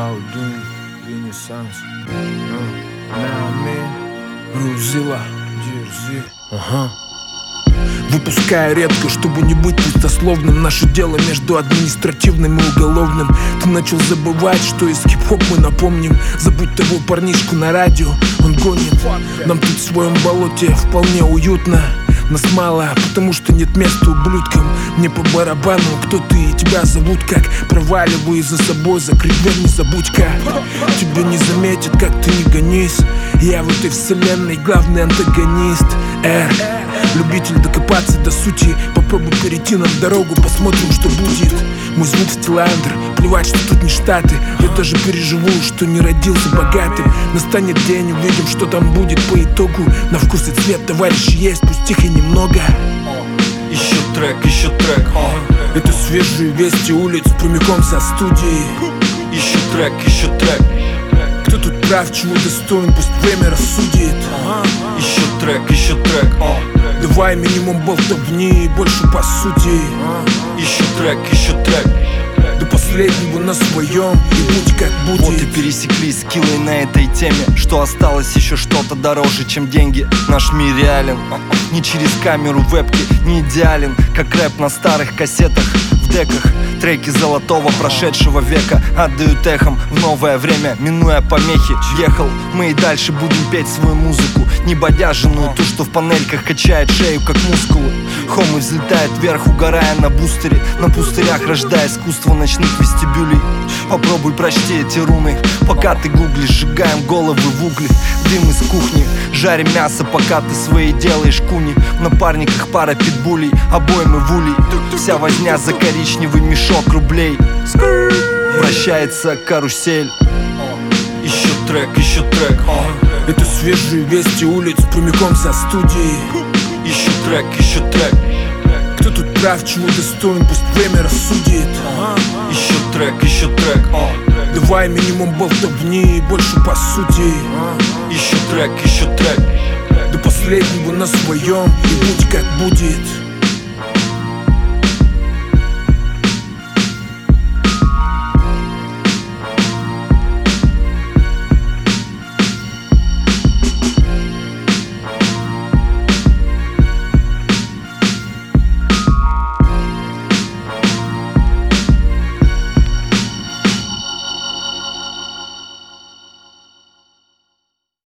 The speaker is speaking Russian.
Гаудин, Ренессанс, Нами, Грузила, Дерзи. Выпускаю редко, чтобы не быть пустословным. Наше дело между административным и уголовным. Ты начал забывать, что из хип-хоп мы напомним. Забудь того парнишку на радио, он гонит. Нам тут в своем болоте вполне уютно. Нас мало, потому что нет места ублюдкам. Мне по барабану, кто ты и тебя зовут как. Проваливай за собой, закрыть дверь, не забудь-ка. Тебя не заметят, как ты не гонись. Я в этой вселенной главный антагонист. Любитель докопаться до сути. Попробуй перейти нам дорогу, посмотрим, что будет. Мой звук стиландр, плевать, что тут не Штаты. Я даже переживу, что не родился богатым. Настанет день, увидим, что там будет по итогу. На вкус и цвет, товарищи, есть, пусть их и немного. Еще трек, Это свежие вести улиц прямиком со студии. Еще трек, Кто тут прав, чего достоин, пусть время рассудит. Еще трек, Давай минимум болтовни и больше по сути. Еще трек, До последнего на своем, и будь как будет. Вот и пересеклись скиллы на этой теме. Что осталось еще что-то дороже, чем деньги. Наш мир реален, не через камеру вебки, не идеален, как рэп на старых кассетах. В деках треки золотого прошедшего века отдают эхом в новое время, минуя помехи. Ехал, мы и дальше будем петь свою музыку, не бодяженную, ту, что в панельках качает шею, как мускулы. Хомы взлетает вверх, угорая на бустере, на пустырях рождая искусство ночных вестибюлей. Попробуй прочти эти руны, пока ты гуглишь. Сжигаем головы в угле, дым из кухни. Жарим мясо, пока ты свои делаешь куни. В напарниках пара питбулей, обоймы в улей. Вся возня за коричневый мешок рублей. Вращается карусель. Еще трек, Это свежие вести улиц прямиком со студии. Еще трек, Кто тут прав, чего достоин, пусть время рассудит. Еще трек, Давай минимум болтовни и больше по сути. Еще трек, До последнего на своем, и будь как будет.